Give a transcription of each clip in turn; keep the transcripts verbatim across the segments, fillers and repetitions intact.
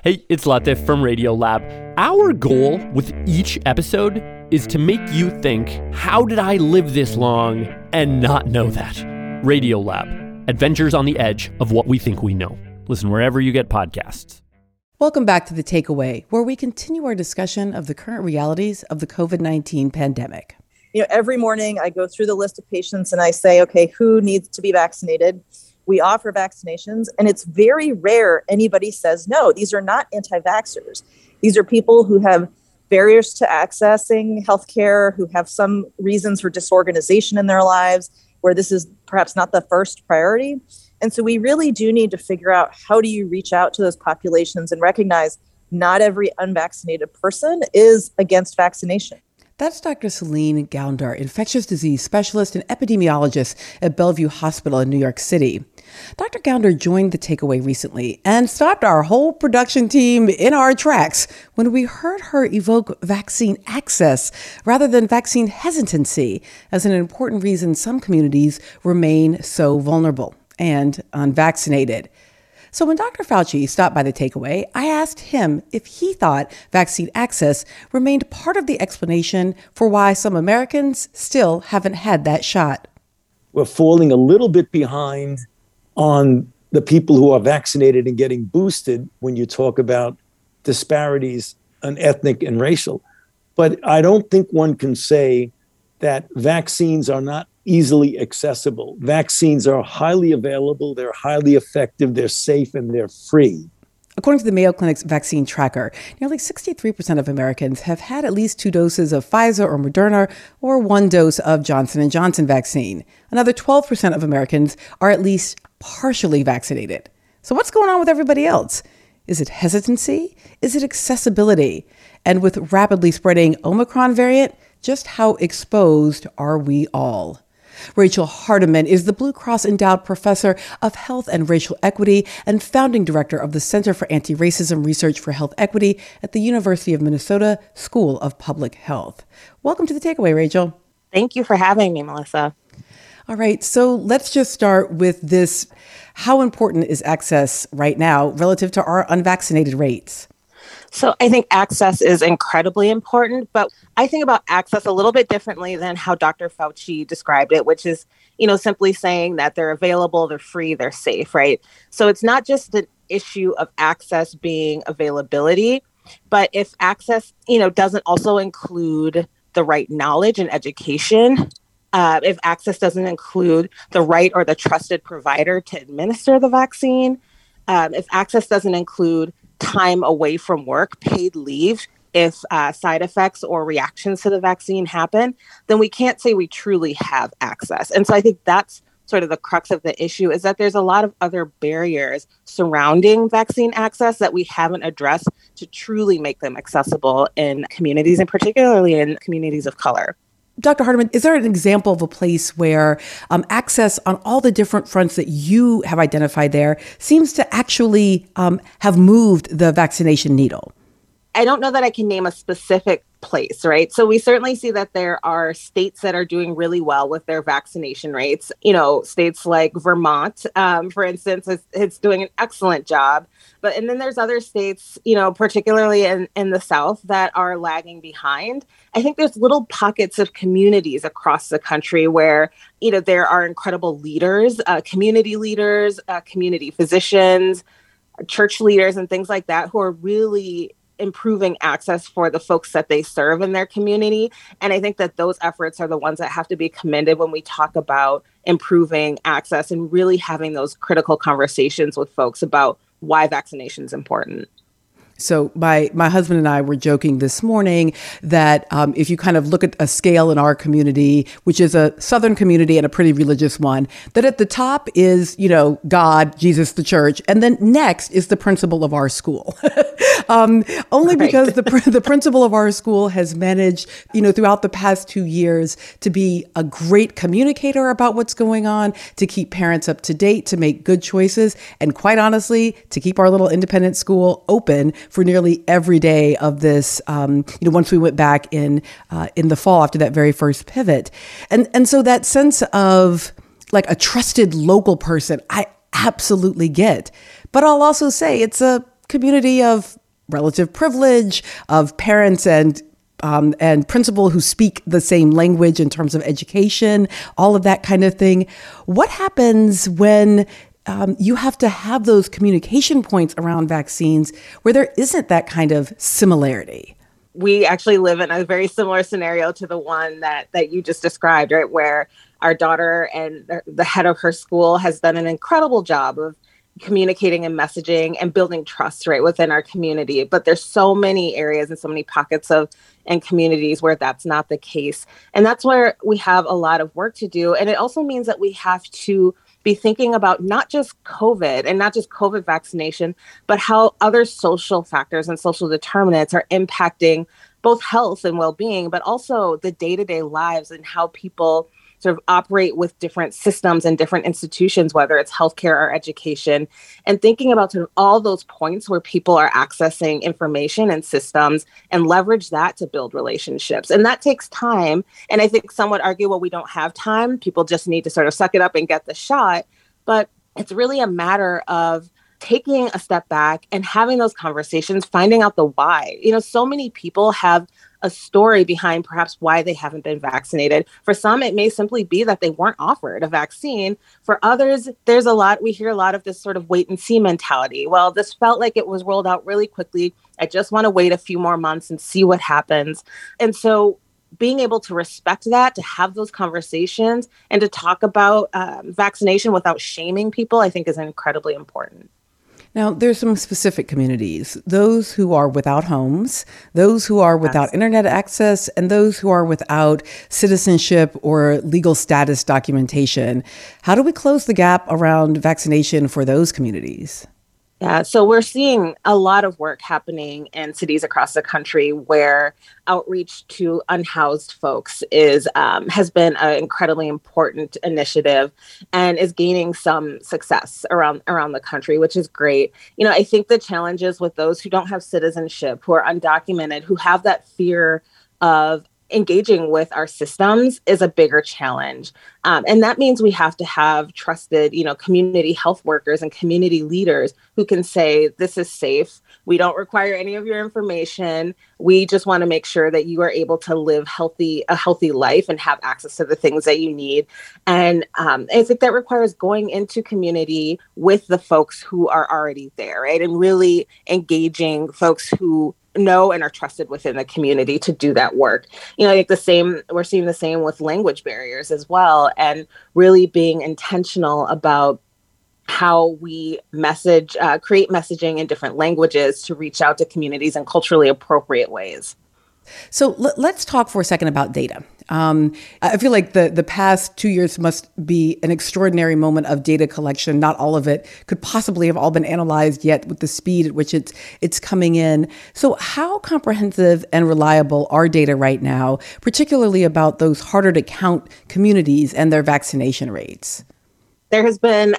Hey, it's Latif from Radiolab. Our goal with each episode is to make you think, how did I live this long and not know that? Radiolab, adventures on the edge of what we think we know. Listen wherever you get podcasts. Welcome back to The Takeaway, where we continue our discussion of the current realities of the covid nineteen pandemic. You know, every morning I go through the list of patients and I say, okay, who needs to be vaccinated? We offer vaccinations, and it's very rare anybody says no. These are not anti-vaxxers. These are people who have barriers to accessing healthcare, who have some reasons for disorganization in their lives, where this is perhaps not the first priority. And so we really do need to figure out, how do you reach out to those populations and recognize not every unvaccinated person is against vaccination. That's Doctor Celine Gounder, infectious disease specialist and epidemiologist at Bellevue Hospital in New York City. Doctor Gounder joined The Takeaway recently and stopped our whole production team in our tracks when we heard her evoke vaccine access rather than vaccine hesitancy as an important reason some communities remain so vulnerable and unvaccinated. So when Doctor Fauci stopped by The Takeaway, I asked him if he thought vaccine access remained part of the explanation for why some Americans still haven't had that shot. We're falling a little bit behind on the people who are vaccinated and getting boosted when you talk about disparities on ethnic and racial. But I don't think one can say that vaccines are not easily accessible. Vaccines are highly available, they're highly effective, they're safe, and they're free. According to the Mayo Clinic's vaccine tracker, nearly sixty-three percent of Americans have had at least two doses of Pfizer or Moderna or one dose of Johnson and Johnson vaccine. Another twelve percent of Americans are at least partially vaccinated. So what's going on with everybody else? Is it hesitancy? Is it accessibility? And with rapidly spreading Omicron variant, just how exposed are we all? Rachel Hardiman is the Blue Cross Endowed Professor of Health and Racial Equity and founding director of the Center for Anti-Racism Research for Health Equity at the University of Minnesota School of Public Health. Welcome to The Takeaway, Rachel. Thank you for having me, Melissa. All right, so let's just start with this. How important is access right now relative to our unvaccinated rates? So I think access is incredibly important, but I think about access a little bit differently than how Doctor Fauci described it, which is, you know, simply saying that they're available, they're free, they're safe, right? So it's not just an issue of access being availability, but if access, you know, doesn't also include the right knowledge and education, uh, if access doesn't include the right or the trusted provider to administer the vaccine, um, if access doesn't include time away from work, paid leave, if uh, side effects or reactions to the vaccine happen, then we can't say we truly have access. And so I think that's sort of the crux of the issue, is that there's a lot of other barriers surrounding vaccine access that we haven't addressed to truly make them accessible in communities, and particularly in communities of color. Doctor Hardiman, is there an example of a place where um, access on all the different fronts that you have identified there seems to actually um, have moved the vaccination needle? I don't know that I can name a specific place, right? So we certainly see that there are states that are doing really well with their vaccination rates. You know, states like Vermont, um, for instance, is, it's doing an excellent job. But and then there's other states, you know, particularly in, in the South, that are lagging behind. I think there's little pockets of communities across the country where, you know, there are incredible leaders, uh, community leaders, uh, community physicians, church leaders, and things like that, who are really improving access for the folks that they serve in their community. And I think that those efforts are the ones that have to be commended when we talk about improving access and really having those critical conversations with folks about why vaccination is important. So my my husband and I were joking this morning that um, if you kind of look at a scale in our community, which is a Southern community and a pretty religious one, that at the top is, you know, God, Jesus, the church, and then next is the principal of our school. um, only right. because the the principal of our school has managed, you know, throughout the past two years to be a great communicator about what's going on, to keep parents up to date, to make good choices, and quite honestly, to keep our little independent school open for nearly every day of this, um, you know, once we went back in uh, in the fall after that very first pivot. And and so that sense of like a trusted local person, I absolutely get. But I'll also say it's a community of relative privilege, of parents and um, and principal who speak the same language in terms of education, all of that kind of thing. What happens when um, you have to have those communication points around vaccines where there isn't that kind of similarity? We actually live in a very similar scenario to the one that, that you just described, right? Where our daughter and the head of her school has done an incredible job of communicating and messaging and building trust, right, within our community. But there's so many areas and so many pockets of and communities where that's not the case. And that's where we have a lot of work to do. And it also means that we have to be thinking about not just COVID and not just COVID vaccination, but how other social factors and social determinants are impacting both health and well-being, but also the day-to-day lives and how people sort of operate with different systems and different institutions, whether it's healthcare or education, and thinking about sort of all those points where people are accessing information and systems and leverage that to build relationships. And that takes time. And I think some would argue, well, we don't have time. People just need to sort of suck it up and get the shot. But it's really a matter of taking a step back and having those conversations, finding out the why. You know, so many people have a story behind perhaps why they haven't been vaccinated. For some, it may simply be that they weren't offered a vaccine. For others, there's a lot, we hear a lot of this sort of wait and see mentality. Well, this felt like it was rolled out really quickly. I just want to wait a few more months and see what happens. And so being able to respect that, to have those conversations and to talk about um, vaccination without shaming people, I think is incredibly important. Now, there's some specific communities, those who are without homes, those who are without yes. internet access, and those who are without citizenship or legal status documentation. How do we close the gap around vaccination for those communities? Yeah, so we're seeing a lot of work happening in cities across the country where outreach to unhoused folks is um, has been an incredibly important initiative and is gaining some success around around the country, which is great. You know, I think the challenges with those who don't have citizenship, who are undocumented, who have that fear of engaging with our systems is a bigger challenge. Um, and that means we have to have trusted, you know, community health workers and community leaders who can say, this is safe. We don't require any of your information. We just want to make sure that you are able to live healthy, a healthy life and have access to the things that you need. And um, I think that requires going into community with the folks who are already there, right? And really engaging folks who know and are trusted within the community to do that work. You know, I think the same, we're seeing the same with language barriers as well, and really being intentional about how we message, uh, create messaging in different languages to reach out to communities in culturally appropriate ways. So l- let's talk for a second about data. Um, I feel like the, the past two years must be an extraordinary moment of data collection. Not all of it could possibly have all been analyzed yet with the speed at which it's it's coming in. So how comprehensive and reliable are data right now, particularly about those harder to count communities and their vaccination rates? There has been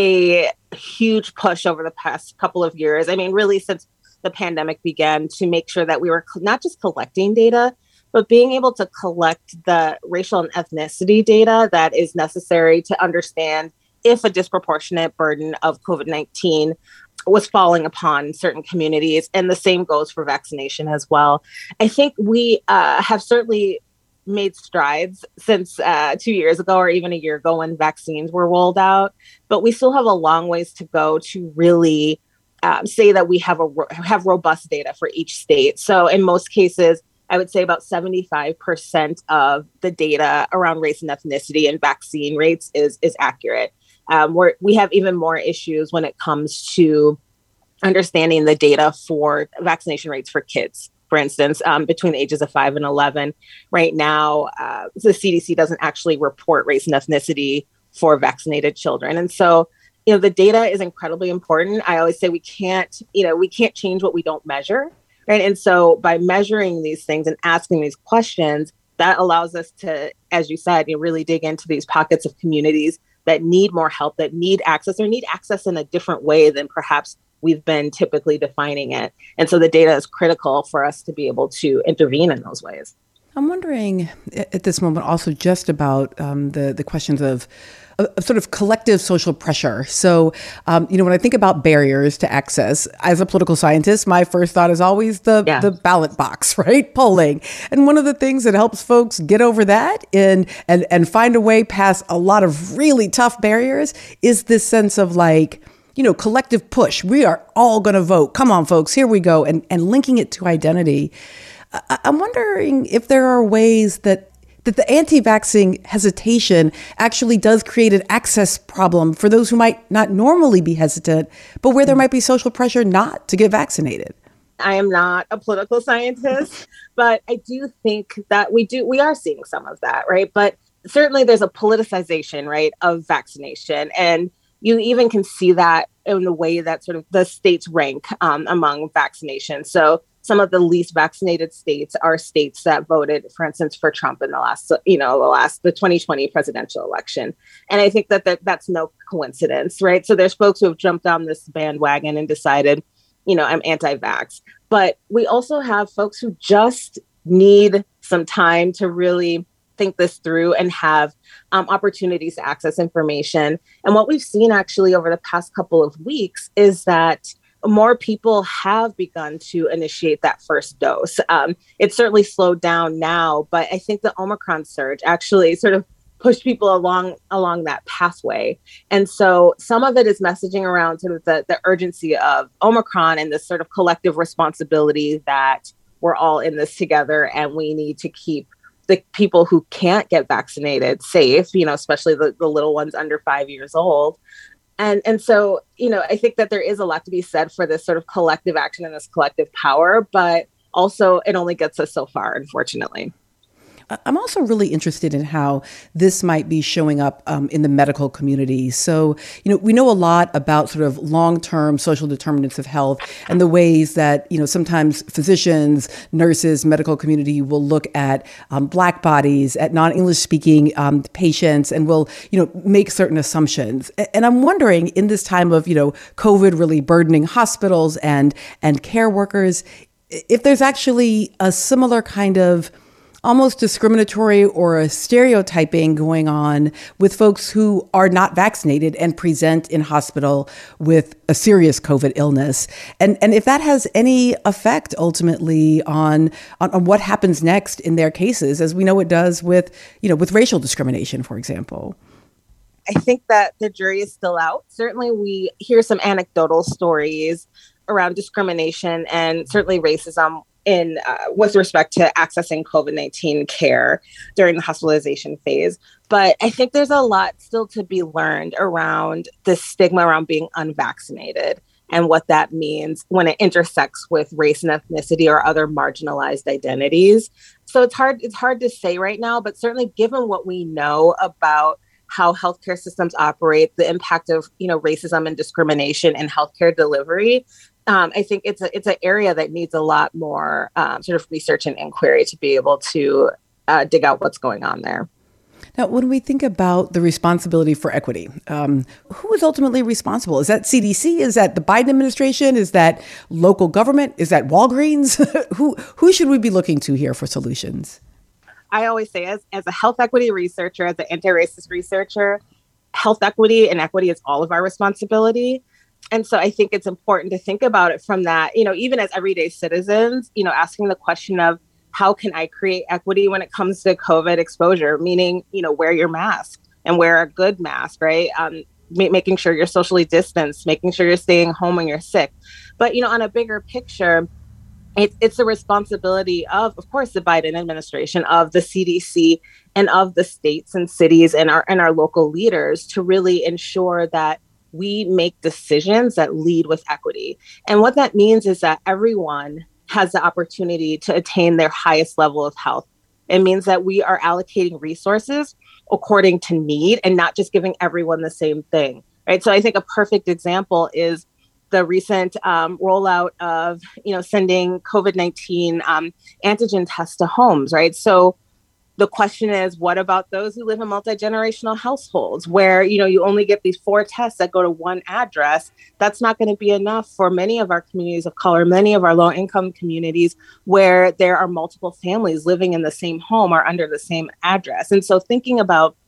a huge push over the past couple of years. I mean, really since the pandemic began, to make sure that we were not just collecting data, but being able to collect the racial and ethnicity data that is necessary to understand if a disproportionate burden of COVID nineteen was falling upon certain communities. And the same goes for vaccination as well. I think we uh, have certainly made strides since uh, two years ago or even a year ago when vaccines were rolled out, but we still have a long ways to go to really um, say that we have a have robust data for each state. So in most cases, I would say about seventy-five percent of the data around race and ethnicity and vaccine rates is is accurate. Um, we're, we have even more issues when it comes to understanding the data for vaccination rates for kids. For instance, um, between the ages of five and eleven, right now, uh, the C D C doesn't actually report race and ethnicity for vaccinated children. And so, you know, the data is incredibly important. I always say we can't, you know, we can't change what we don't measure. Right. And so by measuring these things and asking these questions, that allows us to, as you said, you know, really dig into these pockets of communities that need more help, that need access or need access in a different way than perhaps we've been typically defining it. And so the data is critical for us to be able to intervene in those ways. I'm wondering at this moment also just about um, the, the questions of a, a sort of collective social pressure. So, um, you know, when I think about barriers to access, as a political scientist, my first thought is always the, yeah. the ballot box, right? Polling. And one of the things that helps folks get over that and, and, and find a way past a lot of really tough barriers is this sense of like, you know, collective push. We are all going to vote. Come on, folks, here we go. And, and linking it to identity. I, I'm wondering if there are ways that that the anti-vaxxing hesitation actually does create an access problem for those who might not normally be hesitant, but where there might be social pressure not to get vaccinated. I am not a political scientist, but I do think that we do, we are seeing some of that, right? But certainly there's a politicization, right, of vaccination. And you even can see that in the way that sort of the states rank um, among vaccinations. So some of the least vaccinated states are states that voted, for instance, for Trump in the last, you know, the last, the twenty twenty presidential election. And I think that, that that's no coincidence, right? So there's folks who have jumped on this bandwagon and decided, you know, I'm anti-vax. But we also have folks who just need some time to really think this through and have um, opportunities to access information. And what we've seen actually over the past couple of weeks is that more people have begun to initiate that first dose. Um, it's certainly slowed down now, but I think the Omicron surge actually sort of pushed people along along that pathway. And so some of it is messaging around sort of the, the urgency of Omicron and this sort of collective responsibility that we're all in this together and we need to keep the people who can't get vaccinated safe, you know, especially the, the little ones under five years old. And and so, you know, I think that there is a lot to be said for this sort of collective action and this collective power, but also it only gets us so far, unfortunately. I'm also really interested in how this might be showing up um, in the medical community. So, you know, we know a lot about sort of long-term social determinants of health and the ways that, you know, sometimes physicians, nurses, medical community will look at um, Black bodies, at non-English speaking um, patients, and will, you know, make certain assumptions. And I'm wondering, in this time of, you know, COVID really burdening hospitals and and care workers, if there's actually a similar kind of almost discriminatory or a stereotyping going on with folks who are not vaccinated and present in hospital with a serious COVID illness. And and if that has any effect ultimately on, on, on what happens next in their cases, as we know it does with, you know, with racial discrimination, for example. I think that the jury is still out. Certainly we hear some anecdotal stories around discrimination and certainly racism in uh, with respect to accessing COVID nineteen care during the hospitalization phase. But I think there's a lot still to be learned around the stigma around being unvaccinated and what that means when it intersects with race and ethnicity or other marginalized identities. So it's hard, it's hard to say right now, but certainly given what we know about how healthcare systems operate, the impact of, you know, racism and discrimination in healthcare delivery, Um, I think it's a, it's an area that needs a lot more um, sort of research and inquiry to be able to uh, dig out what's going on there. Now, when we think about the responsibility for equity, um, who is ultimately responsible? Is that C D C? Is that the Biden administration? Is that local government? Is that Walgreens? who who should we be looking to here for solutions? I always say, as, as a health equity researcher, as an anti-racist researcher, health equity and equity is all of our responsibility. And so I think it's important to think about it from that, you know, even as everyday citizens, you know, asking the question of how can I create equity when it comes to COVID exposure, meaning, you know, wear your mask and wear a good mask, right? Um, ma- making sure you're socially distanced, making sure you're staying home when you're sick. But, you know, on a bigger picture, it, it's the responsibility of, of course, the Biden administration, of the C D C and of the states and cities and our and our local leaders to really ensure that we make decisions that lead with equity. And what that means is that everyone has the opportunity to attain their highest level of health. It means that we are allocating resources according to need and not just giving everyone the same thing, right? So I think a perfect example is the recent um, rollout of, you know, sending COVID nineteen um, antigen tests to homes, right? So the question is, what about those who live in multi-generational households where, you know, you only get these four tests that go to one address? That's not going to be enough for many of our communities of color, many of our low-income communities where there are multiple families living in the same home or under the same address. And so thinking about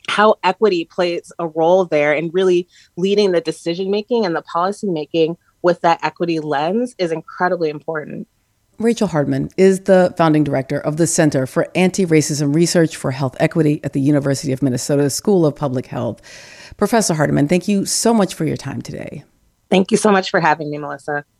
how equity plays a role there and really leading the decision making and the policy making with that equity lens is incredibly important. Rachel Hardman is the founding director of the Center for Anti-Racism Research for Health Equity at the University of Minnesota School of Public Health. Professor Hardman, thank you so much for your time today. Thank you so much for having me, Melissa.